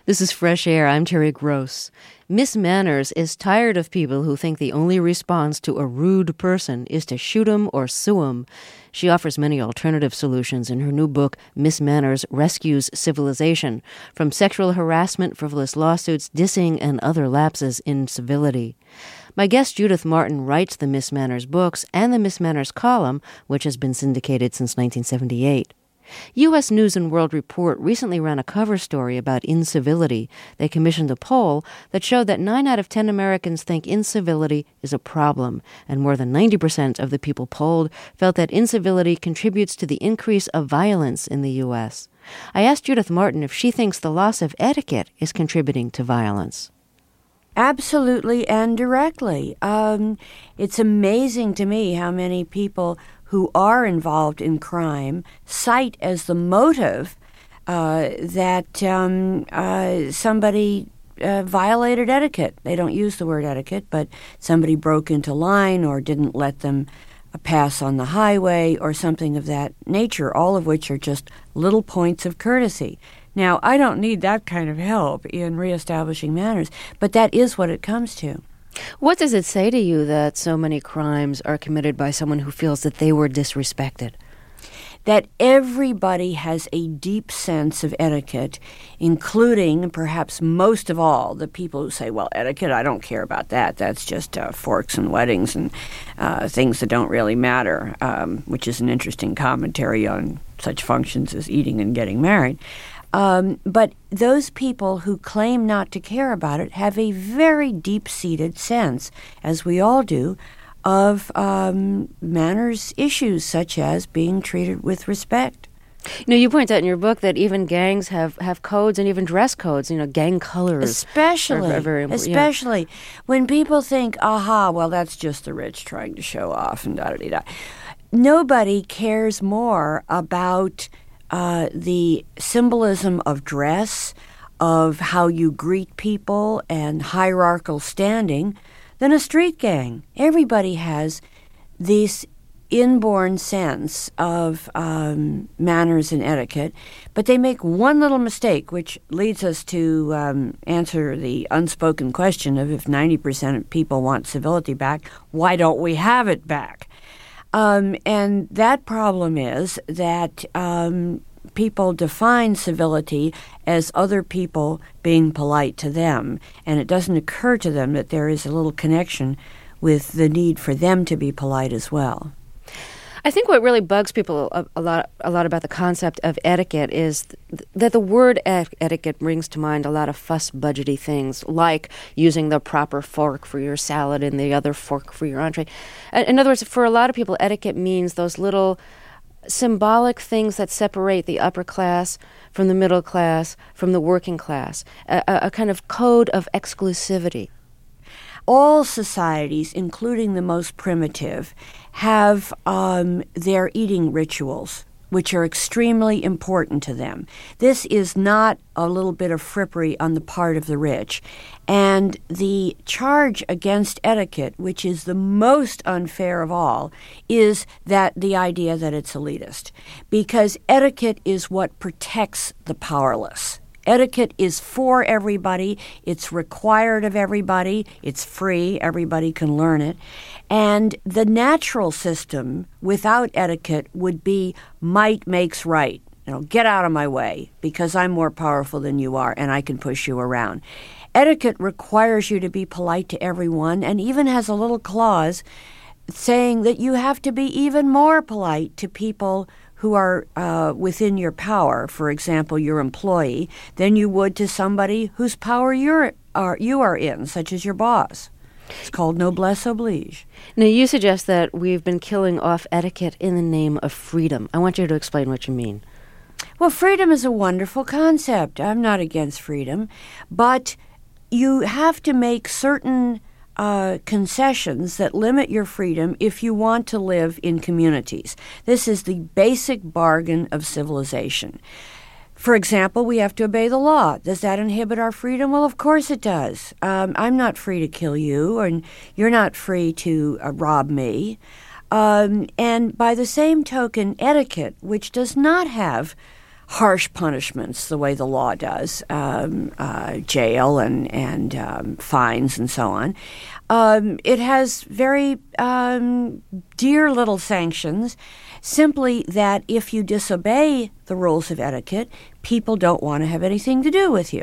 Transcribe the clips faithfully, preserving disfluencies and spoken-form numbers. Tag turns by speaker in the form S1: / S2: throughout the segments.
S1: This is Fresh Air. I'm Terry Gross. Miss Manners is tired of people who think the only response to a rude person is to shoot 'em or sue 'em. She offers many alternative solutions in her new book, Miss Manners Rescues Civilization, from sexual harassment, frivolous lawsuits, dissing, and other lapses in civility. My guest Judith Martin writes the Miss Manners books and the Miss Manners column, which has been syndicated since nineteen seventy-eight. U S News and World Report recently ran a cover story about incivility. They commissioned a poll that showed that nine out of ten Americans think incivility is a problem, and more than ninety percent of the people polled felt that incivility contributes to the increase of violence in the U S. I asked Judith Martin if she thinks the loss of etiquette is contributing to violence.
S2: Absolutely and directly. Um, it's amazing to me how many people who are involved in crime cite as the motive uh, that um, uh, somebody uh, violated etiquette. They don't use the word etiquette, but somebody broke into line or didn't let them uh, pass on the highway or something of that nature, all of which are just little points of courtesy. Now, I don't need that kind of help in reestablishing manners, but that is what it comes to.
S1: What does it say to you that so many crimes are committed by someone who feels that they were disrespected?
S2: That everybody has a deep sense of etiquette, including, perhaps most of all, the people who say, well, etiquette, I don't care about that. That's just uh, forks and weddings and uh, things that don't really matter, um, which is an interesting commentary on such functions as eating and getting married. Um, but those people who claim not to care about it have a very deep-seated sense, as we all do, of um, manners issues such as being treated with respect.
S1: You know, you point out in your book that even gangs have, have codes and even dress codes, you know, gang colors.
S2: Especially,
S1: are, are very important.
S2: especially
S1: Yeah.
S2: when people think, aha, well, that's just the rich trying to show off and da-da-da-da. Nobody cares more about Uh, the symbolism of dress, of how you greet people, and hierarchical standing than a street gang. Everybody has this inborn sense of um, manners and etiquette, but they make one little mistake, which leads us to um, answer the unspoken question of if ninety percent of people want civility back, why don't we have it back? Um, and that problem is that um, people define civility as other people being polite to them, and it doesn't occur to them that there is a little connection with the need for them to be polite as well.
S1: I think what really bugs people a, a lot a lot about the concept of etiquette is th- that the word et- etiquette brings to mind a lot of fuss budgety things, like using the proper fork for your salad and the other fork for your entree. In in other words, for a lot of people, etiquette means those little symbolic things that separate the upper class from the middle class, from the working class, a, a, a kind of code of exclusivity.
S2: All societies, including the most primitive, have um, their eating rituals, which are extremely important to them. This is not a little bit of frippery on the part of the rich. And the charge against etiquette, which is the most unfair of all, is that the idea that it's elitist. Because etiquette is what protects the powerless. Etiquette is for everybody. It's required of everybody. It's free. Everybody can learn it. And the natural system without etiquette would be might makes right. You know, get out of my way because I'm more powerful than you are and I can push you around. Etiquette requires you to be polite to everyone and even has a little clause saying that you have to be even more polite to people who are uh, within your power, for example, your employee, than you would to somebody whose power you're, are, you are in, such as your boss. It's called noblesse oblige.
S1: Now, you suggest that we've been killing off etiquette in the name of freedom. I want you to explain what you mean.
S2: Well, freedom is a wonderful concept. I'm not against freedom, but you have to make certain Uh, concessions that limit your freedom if you want to live in communities. This is the basic bargain of civilization. For example, we have to obey the law. Does that inhibit our freedom? Well, of course it does. Um, I'm not free to kill you, and you're not free to uh, rob me. Um, and by the same token, etiquette, which does not have harsh punishments the way the law does, um, uh, jail and, and um, fines and so on. Um, it has very um, dear little sanctions, simply that if you disobey the rules of etiquette, people don't want to have anything to do with you.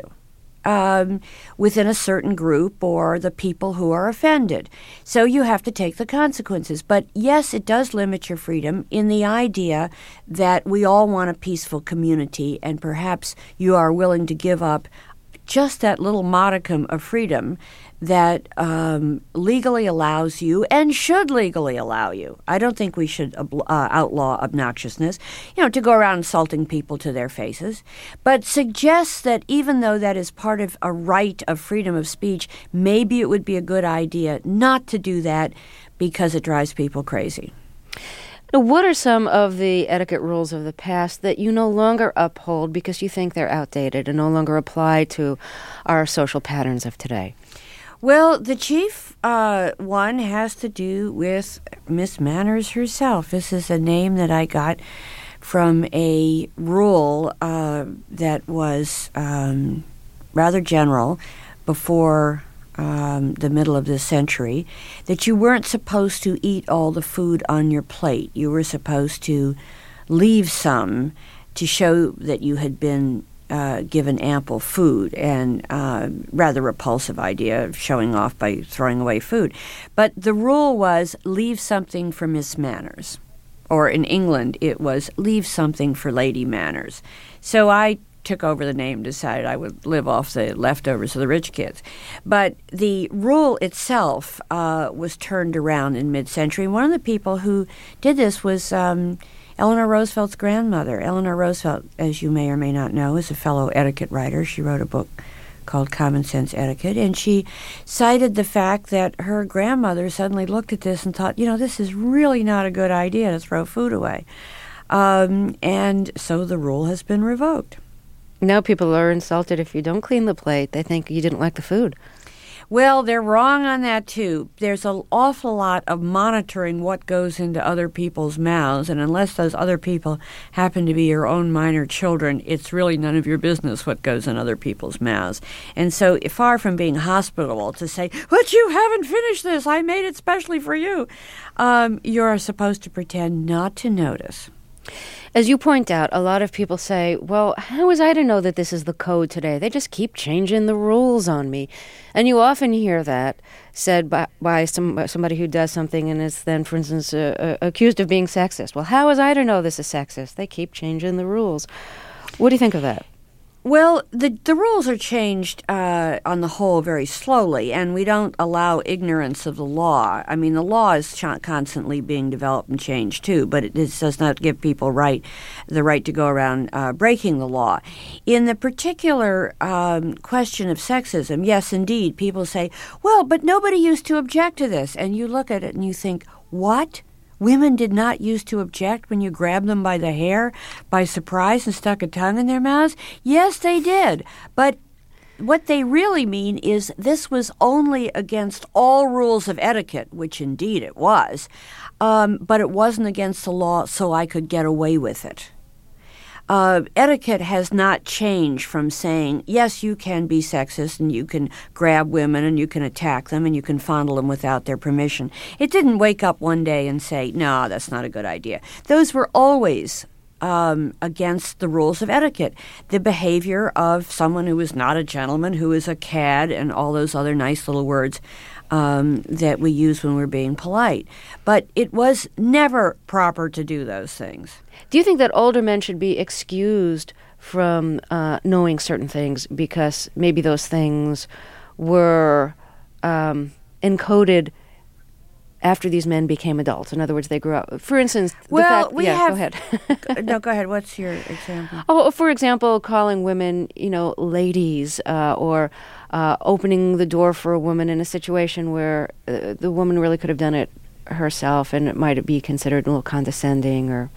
S2: Um, within a certain group or the people who are offended. So you have to take the consequences. But yes, it does limit your freedom in the idea that we all want a peaceful community, and perhaps you are willing to give up just that little modicum of freedom that um, legally allows you and should legally allow you. I don't think we should uh, outlaw obnoxiousness, you know, to go around insulting people to their faces, but suggests that even though that is part of a right of freedom of speech, maybe it would be a good idea not to do that because it drives people crazy.
S1: Now, what are some of the etiquette rules of the past that you no longer uphold because you think they're outdated and no longer apply to our social patterns of today?
S2: Well, the chief uh, one has to do with Miss Manners herself. This is a name that I got from a rule uh, that was um, rather general before um, the middle of this century, that you weren't supposed to eat all the food on your plate. You were supposed to leave some to show that you had been Uh, given ample food, and uh, rather repulsive idea of showing off by throwing away food. But the rule was leave something for Miss Manners. Or in England, it was leave something for Lady Manners. So I took over the name, decided I would live off the leftovers of the rich kids. But the rule itself uh, was turned around in mid-century. One of the people who did this was Um, Eleanor Roosevelt's grandmother. Eleanor Roosevelt, as you may or may not know, is a fellow etiquette writer. She wrote a book called Common Sense Etiquette, and she cited the fact that her grandmother suddenly looked at this and thought, you know, this is really not a good idea to throw food away. Um, and so the rule has been revoked.
S1: Now people are insulted if you don't clean the plate. They think you didn't like the food.
S2: Well, they're wrong on that, too. There's an awful lot of monitoring what goes into other people's mouths, and unless those other people happen to be your own minor children, it's really none of your business what goes in other people's mouths. And so, far from being hospitable to say, but you haven't finished this, I made it specially for you, um, you're supposed to pretend not to notice.
S1: As you point out, a lot of people say, well, how was I to know that this is the code today? They just keep changing the rules on me. And you often hear that said by, by some, somebody who does something and is then, for instance, uh, uh, accused of being sexist. Well, how was I to know this is sexist? They keep changing the rules. What do you think of that?
S2: Well, the the rules are changed uh, on the whole very slowly, and we don't allow ignorance of the law. I mean, the law is ch- constantly being developed and changed too, but it is, does not give people right the right to go around uh, breaking the law. In the particular um, question of sexism, yes, indeed, people say, well, but nobody used to object to this, and you look at it and you think, what? Women did not used to object when you grabbed them by the hair by surprise and stuck a tongue in their mouths? Yes, they did. But what they really mean is this was only against all rules of etiquette, which indeed it was, um, but it wasn't against the law, so I could get away with it. Uh, etiquette has not changed from saying, yes, you can be sexist and you can grab women and you can attack them and you can fondle them without their permission. It didn't wake up one day and say, no, that's not a good idea. Those were always um, against the rules of etiquette. The behavior of someone who is not a gentleman, who is a cad, and all those other nice little words Um, that we use when we're being polite. But it was never proper to do those things.
S1: Do you think that older men should be excused from uh, knowing certain things because maybe those things were um, encoded after these men became adults? In other words, they grew up. For instance, the
S2: well,
S1: fact,
S2: we
S1: yeah,
S2: have.
S1: Go ahead.
S2: No, go ahead. What's your example?
S1: Oh, for example, calling women, you know, ladies, uh, or uh, opening the door for a woman in a situation where uh, the woman really could have done it herself, and it might be considered a little condescending, or.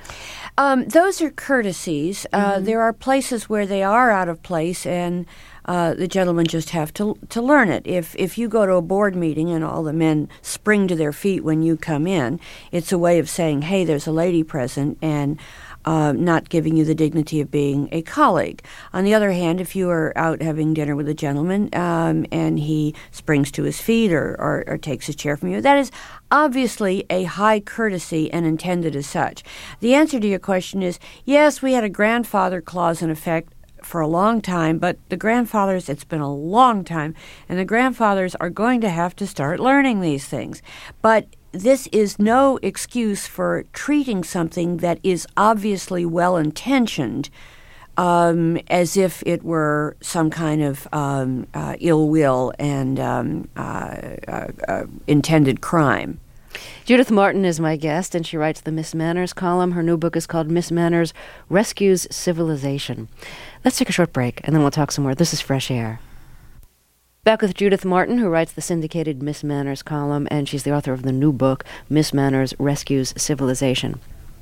S2: Um, those are courtesies. Uh, mm-hmm. There are places where they are out of place, and uh, the gentlemen just have to to learn it. If if you go to a board meeting and all the men spring to their feet when you come in, it's a way of saying, "Hey, there's a lady present," and uh, not giving you the dignity of being a colleague. On the other hand, if you are out having dinner with a gentleman um, and he springs to his feet or, or, or takes his chair from you, that is obviously a high courtesy and intended as such. The answer to your question is, yes, we had a grandfather clause in effect for a long time, but the grandfathers, it's been a long time, and the grandfathers are going to have to start learning these things. But this is no excuse for treating something that is obviously well-intentioned um, as if it were some kind of um, uh, ill will and um, uh, uh, uh, intended crime.
S1: Judith Martin is my guest, and she writes the Miss Manners column. Her new book is called Miss Manners Rescues Civilization. Let's take a short break, and then we'll talk some more. This is Fresh Air. Back with Judith Martin, who writes the syndicated Miss Manners column, and she's the author of the new book, Miss Manners Rescues Civilization.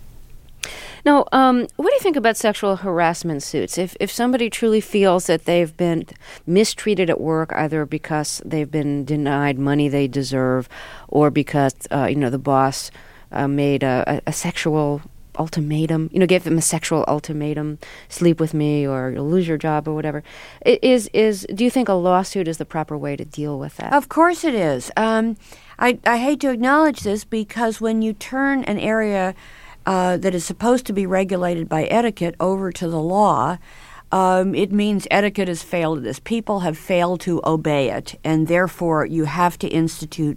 S1: Now, um, what do you think about sexual harassment suits? If if somebody truly feels that they've been mistreated at work, either because they've been denied money they deserve, or because uh, you know the boss uh, made a, a sexual ultimatum, you know, gave them a sexual ultimatum, sleep with me or you'll lose your job or whatever. Is is do you think a lawsuit is the proper way to deal with that?
S2: Of course it is. Um, I I hate to acknowledge this because when you turn an area Uh, that is supposed to be regulated by etiquette over to the law, um, it means etiquette has failed at this. People have failed to obey it, and therefore you have to institute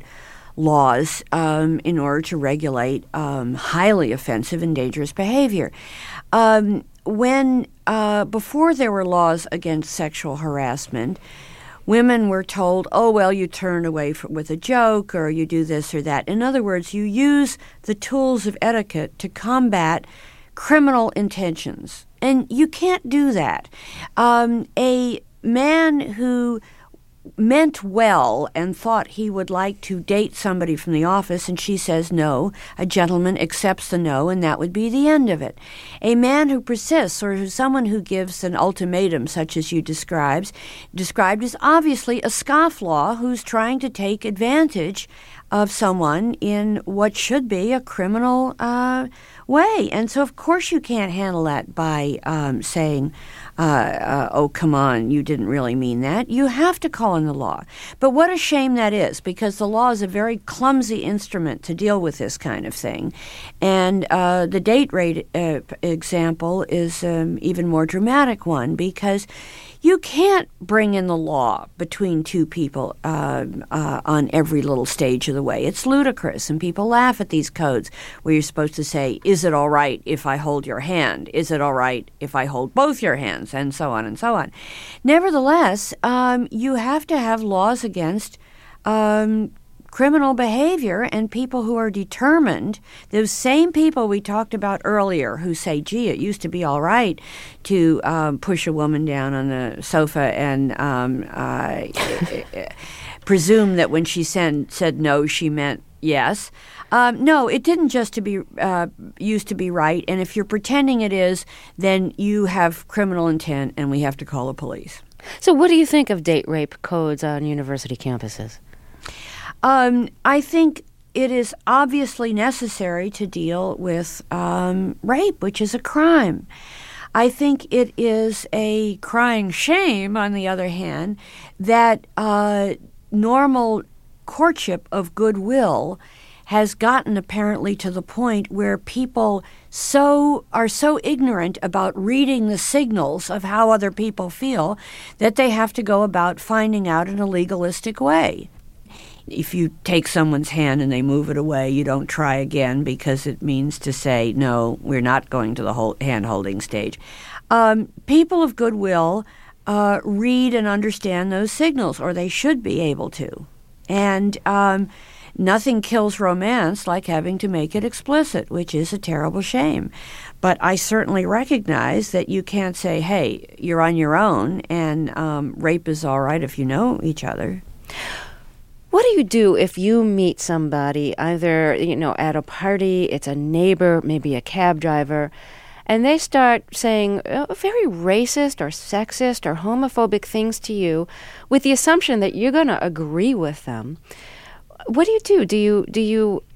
S2: laws um, in order to regulate um, highly offensive and dangerous behavior. Um, when uh, before there were laws against sexual harassment, women were told, oh, well, you turn away from, with a joke or you do this or that. In other words, you use the tools of etiquette to combat criminal intentions. And you can't do that. Um, a man who meant well and thought he would like to date somebody from the office, and she says no, a gentleman accepts the no, and that would be the end of it. A man who persists, or who, someone who gives an ultimatum, such as you described, described is obviously a scofflaw who's trying to take advantage of someone in what should be a criminal uh, way. And so, of course, you can't handle that by um, saying, uh, uh, oh, come on, you didn't really mean that. You have to call in the law. But what a shame that is, because the law is a very clumsy instrument to deal with this kind of thing. And uh, the date rape uh, example is um, even more dramatic one, because you can't bring in the law between two people uh, uh, on every little stage of the way. It's ludicrous, and people laugh at these codes where you're supposed to say, is it all right if I hold your hand? Is it all right if I hold both your hands? And so on and so on. Nevertheless, um, you have to have laws against um, criminal behavior, and people who are determined, those same people we talked about earlier who say, gee, it used to be all right to um, push a woman down on the sofa and um, uh, presume that when she said, said no, she meant yes. Um, no, it didn't just to be uh, used to be right, and if you're pretending it is, then you have criminal intent, and we have to call the police.
S1: So what do you think of date rape codes on university campuses?
S2: Um, I think it is obviously necessary to deal with um, rape, which is a crime. I think it is a crying shame, on the other hand, that uh, normal courtship of goodwill has gotten apparently to the point where people so are so ignorant about reading the signals of how other people feel that they have to go about finding out in a legalistic way. If you take someone's hand and they move it away, you don't try again because it means to say, no, we're not going to the whole hand-holding stage. Um, people of goodwill uh, read and understand those signals, or they should be able to. And um, nothing kills romance like having to make it explicit, which is a terrible shame. But I certainly recognize that you can't say, hey, you're on your own, and um, rape is all right if you know each other.
S1: What do you do if you meet somebody, either, you know, at a party, it's a neighbor, maybe a cab driver, and they start saying uh, very racist or sexist or homophobic things to you with the assumption that you're going to agree with them? What do you do? Do you do you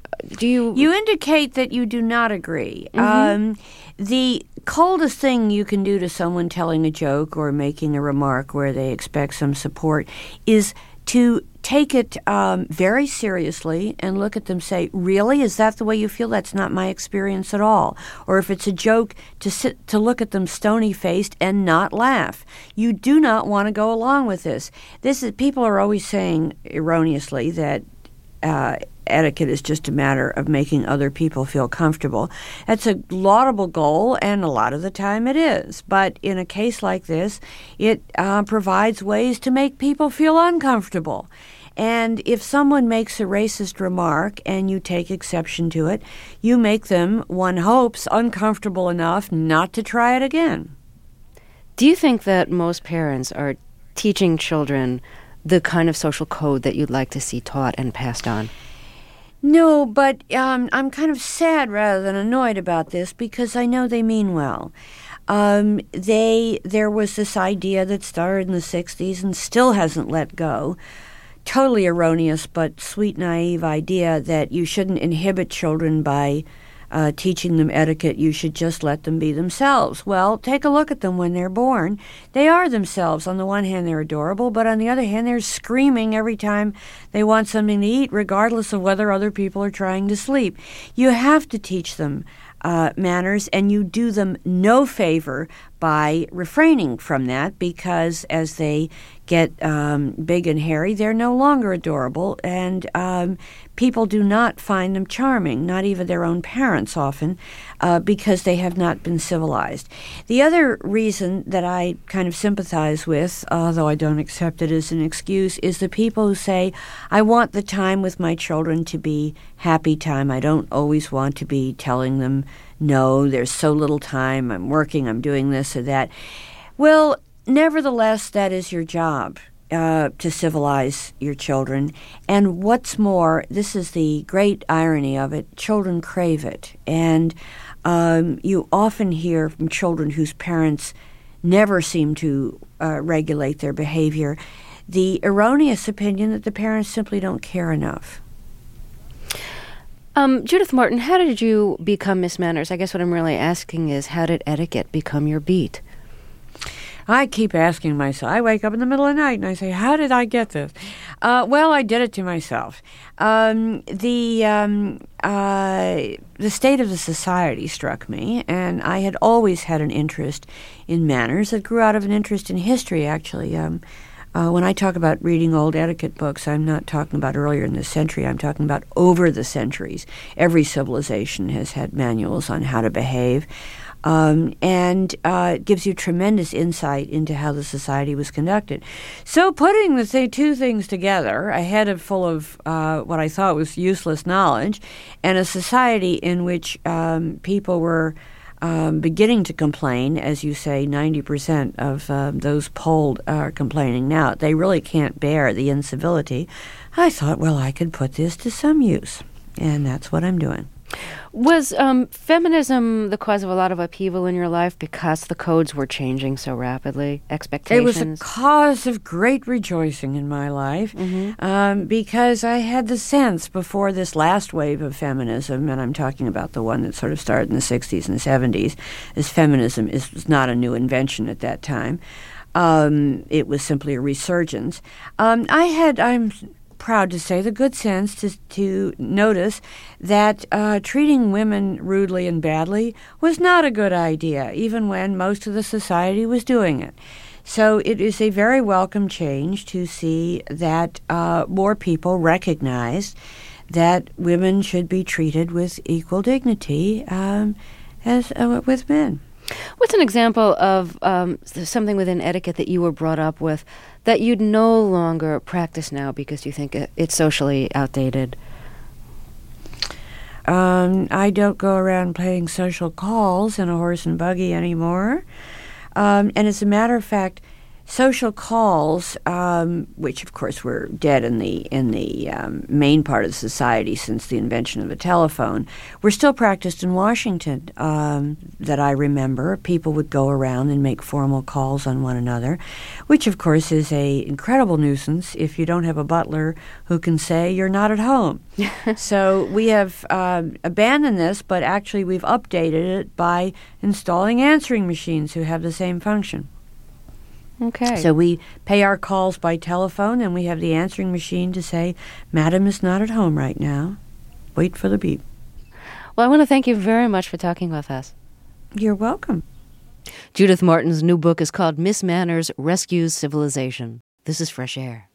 S1: do you...
S2: You indicate that you do not agree.
S1: Mm-hmm.
S2: Um, the coldest thing you can do to someone telling a joke or making a remark where they expect some support is to take it um, very seriously and look at them, say, really, is that the way you feel? That's not my experience at all. Or if it's a joke, to sit to look at them stony-faced and not laugh. You do not want to go along with this. This is people are always saying erroneously that uh, etiquette is just a matter of making other people feel comfortable. That's a laudable goal, and a lot of the time it is. But in a case like this, it uh, provides ways to make people feel uncomfortable. And if someone makes a racist remark and you take exception to it, you make them, one hopes, uncomfortable enough not to try it again.
S1: Do you think that most parents are teaching children the kind of social code that you'd like to see taught and passed on?
S2: No, but um, I'm kind of sad rather than annoyed about this because I know they mean well. Um, they there was this idea that started in the sixties and still hasn't let go. Totally erroneous but sweet, naive idea that you shouldn't inhibit children by uh, teaching them etiquette. You should just let them be themselves. Well, take a look at them when they're born. They are themselves. On the one hand, they're adorable, but on the other hand, they're screaming every time they want something to eat, regardless of whether other people are trying to sleep. You have to teach them uh, manners, and you do them no favor by refraining from that, because as they get um, big and hairy, they're no longer adorable, and um, people do not find them charming, not even their own parents often, uh, because they have not been civilized. The other reason that I kind of sympathize with, although I don't accept it as an excuse, is the people who say, I want the time with my children to be happy time. I don't always want to be telling them, no, there's so little time, I'm working, I'm doing this or that. Well, nevertheless, that is your job, uh, to civilize your children. And what's more, this is the great irony of it, children crave it. And um, you often hear from children whose parents never seem to uh, regulate their behavior the erroneous opinion that the parents simply don't care enough.
S1: Um, Judith Morton, how did you become Miss Manners? I guess what I'm really asking is, how did etiquette become your beat?
S2: I keep asking myself. I wake up in the middle of the night and I say, how did I get this? Uh, well, I did it to myself. Um, the um, uh, the state of the society struck me, and I had always had an interest in manners that grew out of an interest in history, actually. Um, uh, when I talk about reading old etiquette books, I'm not talking about earlier in the century. I'm talking about over the centuries. Every civilization has had manuals on how to behave. Um, and uh, it gives you tremendous insight into how the society was conducted. So putting the th- two things together, a head of full of uh, what I thought was useless knowledge, and a society in which um, people were um, beginning to complain, as you say, ninety percent of um, those polled are complaining now. They really can't bear the incivility. I thought, well, I could put this to some use, and that's what I'm doing.
S1: Was um, feminism the cause of a lot of upheaval in your life because the codes were changing so rapidly? Expectations?
S2: It was a cause of great rejoicing in my life, mm-hmm. um, because I had the sense before this last wave of feminism, and I'm talking about the one that sort of started in the sixties and seventies, as feminism is, was not a new invention at that time. Um, it was simply a resurgence. Um, I had... I'm proud to say the good sense to to notice that uh, treating women rudely and badly was not a good idea, even when most of the society was doing it. So it is a very welcome change to see that uh, more people recognize that women should be treated with equal dignity um, as uh, with men.
S1: What's an example of um, something within etiquette that you were brought up with that you'd no longer practice now because you think it's socially outdated?
S2: Um, I don't go around playing social calls in a horse and buggy anymore. Um, and as a matter of fact, social calls, um, which of course were dead in the in the um, main part of society since the invention of the telephone, were still practiced in Washington. Um, that I remember, people would go around and make formal calls on one another, which of course is a incredible nuisance if you don't have a butler who can say you're not at home. So we have um, abandoned this, but actually we've updated it by installing answering machines who have the same function.
S1: Okay.
S2: So we pay our calls by telephone, and we have the answering machine to say, "Madam is not at home right now. Wait for the beep."
S1: Well, I want to thank you very much for talking with us.
S2: You're welcome.
S1: Judith Martin's new book is called Miss Manners Rescues Civilization. This is Fresh Air.